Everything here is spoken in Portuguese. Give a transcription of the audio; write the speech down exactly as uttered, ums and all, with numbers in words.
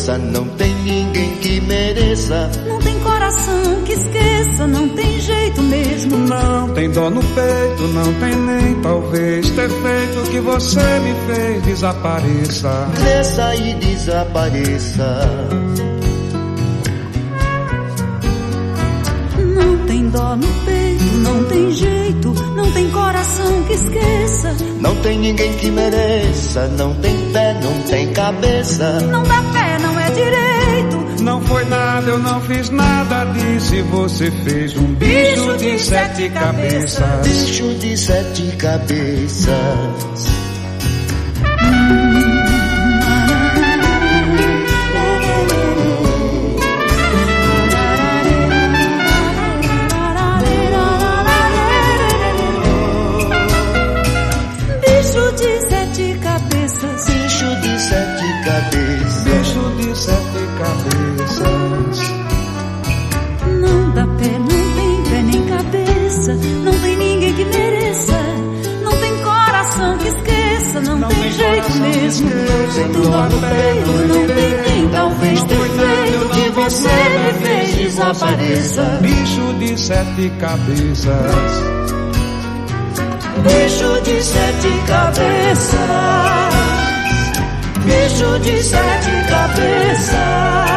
cabeça, não tem ninguém que mereça. Não tem coração que esqueça, não tem jeito mesmo. Não tem dor no peito, não tem nem talvez ter feito que você me fez desapareça. Desça e desapareça. Não tem dó no peito, não tem jeito, não tem coração que esqueça. Não tem ninguém que mereça, não tem pé, não tem cabeça. Não dá pé, não é direito. Não foi nada, eu não fiz nada disso e você fez um bicho, bicho de, de sete cabeças. cabeças. Bicho de sete cabeças. Bicho de sete cabeças. Bicho de sete cabeças. Bicho de sete cabeças. Não dá pé, não tem pé nem cabeça. Não tem ninguém que mereça. Não tem coração que esqueça. Não, não tem, tem jeito mesmo. Sem dor no peito, não tem nem talvez ter feito que você me fez desapareça. Bicho de sete cabeças. Bicho de sete cabeças. Bicho de sete cabeças.